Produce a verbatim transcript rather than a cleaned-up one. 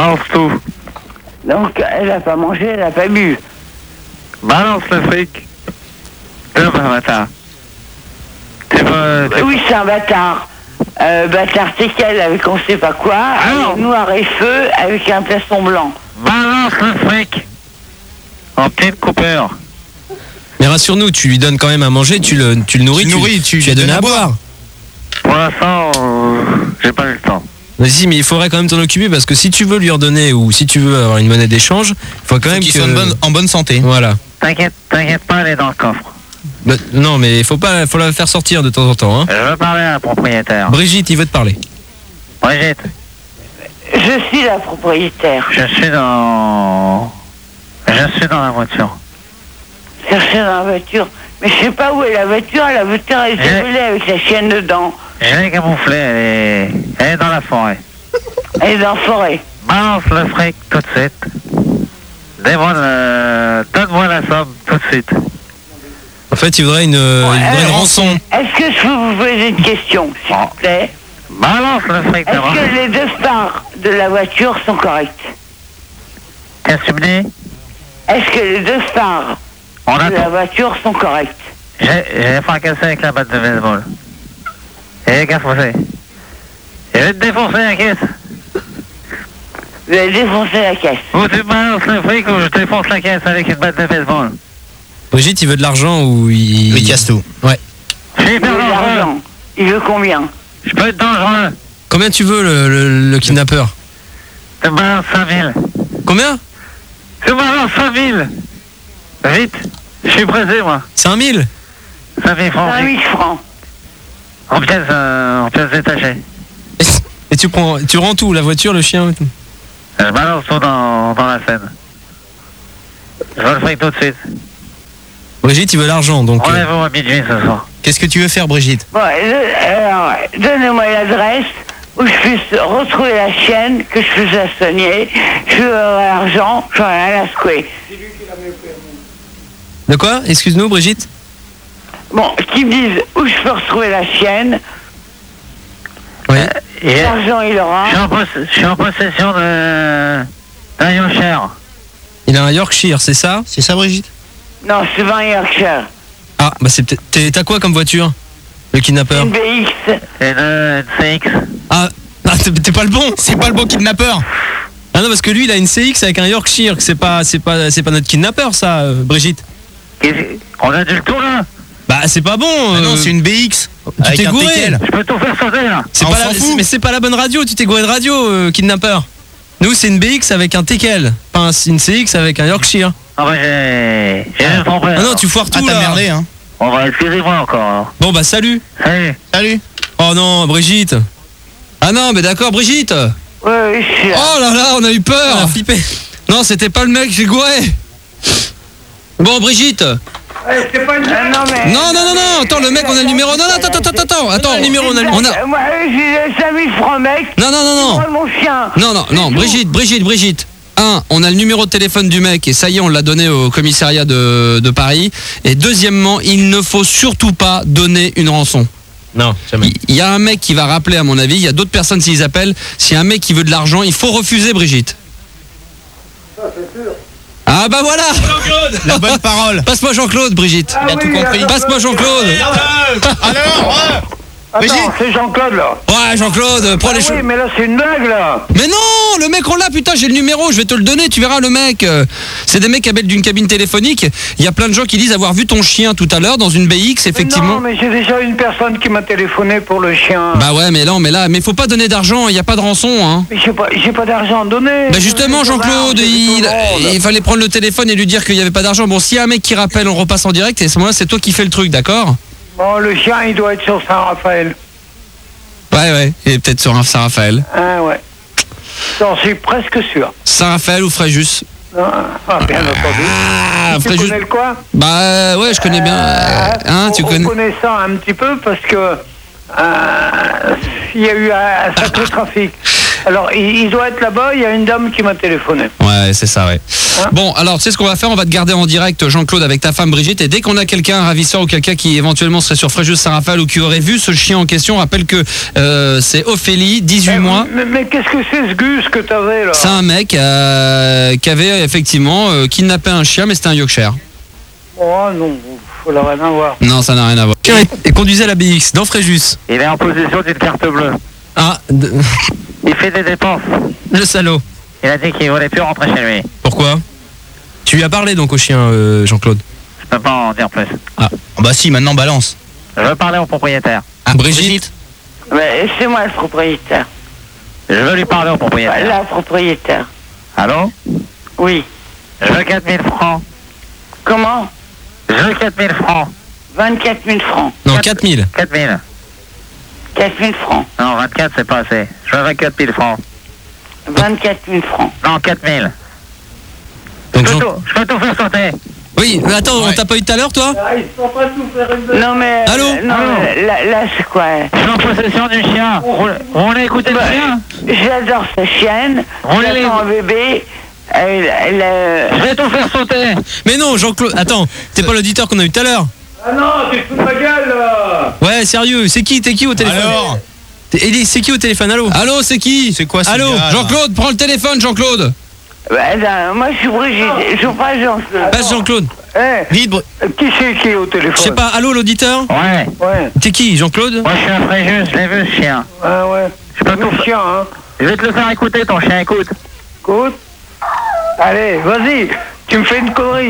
Balance tout. Donc, elle a pas mangé, elle a pas bu. Balance le fric. Demain matin. Tu peux... Tu... Oui, c'est un bâtard. Euh, bâtard teckel avec on sait pas quoi, Ah avec noir et feu, avec un plastron blanc. Balance le fric. En petite coupure. Mais rassure-nous, tu lui donnes quand même à manger, tu le, tu le nourris, Tu nourris, tu tu as lui donné donnes à à boire. Pour l'instant, euh, j'ai pas eu le temps. Mais si, mais il faudrait quand même t'en occuper parce que si tu veux lui redonner ou si tu veux avoir une monnaie d'échange, il faut quand Faut même qu'il que... soit en bonne, en bonne santé. Voilà. T'inquiète, t'inquiète pas, elle est dans le coffre. Bah, non, mais il faut pas, faut la faire sortir de temps en temps. Hein. Je veux parler à la propriétaire. Brigitte, il veut te parler. Brigitte, Je suis la propriétaire. je suis dans... Je suis dans la voiture. Chercher dans la voiture. Mais je sais pas où est la voiture, la voiture elle est Eh. volée avec la chienne dedans. Je l'ai camouflée, elle est... Elle est dans la forêt. Elle est dans la forêt. Balance le fric tout de suite. Donne-moi le... Donne-moi la somme tout de suite. En fait, il voudrait une, il voudrait une alors, rançon. Est-ce que je peux vous poser une question, s'il vous plaît? Balance le fric d'abord. Est-ce que les deux phares de la voiture sont corrects? Qu'est-ce que tu me dis? Est-ce que les deux phares On de la attend. voiture sont corrects? J'ai j'ai fracassé avec la batte de baseball. Et gaffe aussi. Je vais te défoncer la caisse. Vous avez défoncé la caisse. Ou tu balances le fric ou je te défonce la caisse avec une batte de baseball. Brigitte, il veut de l'argent ou il... Il casse tout. Ouais. Je suis Il hyper veut de dangereux. l'argent. Il veut combien? Je peux être dangereux. Combien tu veux le, le, le kidnappeur? Tu me balances cinq mille. Combien? Tu me balances cinq mille. Vite. Je suis pressé, moi. cinq mille? cinq mille francs. cinq mille francs. En pièces, euh, en pièces détachées. Et tu prends, tu rends tout, la voiture, le chien et tout. Je balance tout dans, dans la scène. Je veux le fric tout de suite. Brigitte, il veut l'argent, donc... euh, Rendez-vous à minuit ce soir. Qu'est-ce que tu veux faire, Brigitte? Bon, je- alors, donnez-moi l'adresse où je puisse retrouver la chienne, que je puisse la soigner. Je veux avoir l'argent, j'en ai rien à secouer. De quoi? Excuse-nous, Brigitte. Bon, qu'ils me disent où je peux retrouver la chienne, Oui. Et l'argent il aura. je suis en, poss- je suis en possession de... d'un Yorkshire. Il a un Yorkshire, c'est ça? C'est ça, Brigitte? Non, c'est vingt Yorkshire. Ah, bah c'est peut-être... t'es- T'as quoi comme voiture? Le kidnappeur? Une B X. Et une, une C X. Ah, ah, t'es t'es pas le bon. C'est pas le bon kidnappeur. Ah non, parce que lui, il a une C X avec un Yorkshire. C'est pas, c'est pas, c'est pas notre kidnappeur, ça, euh, Brigitte. Qu'est-ce que- On a du tout là. Bah, c'est pas bon. Ah non, euh, c'est une B X. tu avec t'es un gouré. teckel. Je peux tout faire sauter là. C'est Ah, pas on la, s'en fout. c'est- mais c'est pas la bonne radio. Tu t'es gouré de radio, euh, kidnappeur. Nous, c'est une B X avec un teckel. Pas un- une C X avec un Yorkshire. Ah bah j'ai... J'ai même trompé. Ah non, alors. tu foires Ah, tout t'as là. merdé, hein. On va excusez-moi encore. alors. Bon, bah, salut. Salut. Salut. Oh non, Brigitte. Ah non, mais d'accord, Brigitte. Oui, oui, je suis là. Oh là là, on a eu peur. On a flippé. Non, c'était pas le mec, j'ai gouré. Bon, Brigitte. c'est pas une... non, mais... Non, non, non, non, attends, le mec, on a le numéro. Non, non, attends, attends, attends, attends, attends, le numéro, on a, on a. Moi, j'ai cinq mille francs, mec. Non, non, non, non. Prends mon chien. Non, non, non, Brigitte, Brigitte, Brigitte. Un, on a le numéro de téléphone du mec et ça y est, on l'a donné au commissariat de, de Paris. Et deuxièmement, il ne faut surtout pas donner une rançon. Non, jamais. Il il y a un mec qui va rappeler, à mon avis. Il y a d'autres personnes s'ils appellent. S'il y a un mec qui veut de l'argent, il faut refuser, Brigitte. Ah bah voilà. La bonne parole. Passe-moi Jean-Claude, Brigitte. Ah Il a tout oui, compris. là, Passe-moi Jean-Claude. Alors, Brigitte. Attends, c'est Jean-Claude, là. Ouais, Jean-Claude, prends Ah les choses. oui, mais là, c'est une blague, là. Mais non, le mec on l'a, putain, j'ai le numéro, je vais te le donner, tu verras le mec. Euh, C'est des mecs qui appellent d'une cabine téléphonique. Il y a plein de gens qui disent avoir vu ton chien tout à l'heure dans une B X, Mais effectivement. non, mais j'ai déjà une personne qui m'a téléphoné pour le chien. Bah ouais, mais non, mais là, mais faut pas donner d'argent, il y a pas de rançon, hein. Mais j'ai pas, j'ai pas d'argent à donner. Bah justement, Jean-Claude, il, il fallait prendre le téléphone et lui dire qu'il y avait pas d'argent. Bon, s'il y a un mec qui rappelle, on repasse en direct et à ce moment-là, c'est toi qui fais le truc, d'accord? Bon, le chien, il doit être sur Saint-Raphaël. Ouais, ouais, et peut-être sur un Saint-Raphaël. Ah ouais. J'en suis presque sûr. Saint-Raphaël ou Fréjus? Ah, ah, bien entendu. Ah, Tu Fréjus. connais le quoi? Bah euh, ouais, je connais bien. Euh, hein, on, tu on connais. connaît ça un petit peu parce que euh, il y a eu un, un sacré trafic. Alors, il, il doit être là-bas, il y a une dame qui m'a téléphoné. Ouais, c'est ça, ouais. Hein Bon, alors, tu sais ce qu'on va faire? On va te garder en direct, Jean-Claude, avec ta femme Brigitte. Et dès qu'on a quelqu'un, un ravisseur ou quelqu'un qui éventuellement serait sur Fréjus-Saint-Raphaël ou qui aurait vu ce chien en question, rappelle que euh, c'est Ophélie, dix-huit Eh, mois. Mais, mais qu'est-ce que c'est ce gus que t'avais, là? C'est un mec euh, qui avait effectivement euh, kidnappé un chien, mais c'était un Yorkshire. Oh non, faut la rien à voir. Non, ça n'a rien à voir. Le chien est- est conduisait la B X dans Fréjus. Il est en position d'une carte bleue. Ah, d- Il fait des dépenses. le salaud. Il a dit qu'il voulait plus rentrer chez lui. Pourquoi? Tu lui as parlé donc au chien, euh, Jean-Claude? Je peux pas en dire plus. Ah, bah si, maintenant balance. Je veux parler au propriétaire. Ah, Brigitte. Mais c'est moi le propriétaire. Je veux lui parler au propriétaire. La propriétaire. Allô? Oui. Je veux quatre mille francs. Comment? Je veux quatre mille francs. vingt-quatre mille francs. Non, quatre mille. quatre mille. quatre mille francs. Non, vingt-quatre, c'est pas assez. Je veux vingt-quatre mille francs. vingt-quatre mille francs. Non, quatre mille. Donc, Je Jean- peux, tout, je peux tout faire sauter. Oui, mais attends, on Ouais. t'a pas eu tout à l'heure, toi? Non mais... Allô? Non, Allô? mais là, là c'est quoi? Je suis en possession du chien. Vous, vous voulez écouter le chien? J'adore cette chienne. Roulez les- J'attends un bébé. Elle, elle, euh, Je vais tout faire sauter. Mais non, Jean-Claude, attends, t'es pas l'auditeur qu'on a eu tout à l'heure? Ah non, tu te fous de ma gueule là. Ouais, sérieux, c'est qui? T'es qui au téléphone? Alors T'es- Elie, c'est qui au téléphone? Allô? Allô, c'est qui? C'est quoi ce Allô, gars, là Jean-Claude, prends le téléphone, Jean-Claude. Bah, non, moi je suis Brigitte. Je suis pas Jean-Claude. Passe Jean-Claude. Eh, Vite, Br- qui c'est qui est au téléphone? Je sais pas, allô l'auditeur? Ouais. Ouais. T'es qui, Jean-Claude? Moi, je suis un Fréjus. Je l'ai vu, ce chien. Ah ouais. Je peux tout Le chien, hein. Je vais te le faire écouter, ton chien. Écoute. Écoute. Allez, vas-y. Tu me fais une connerie.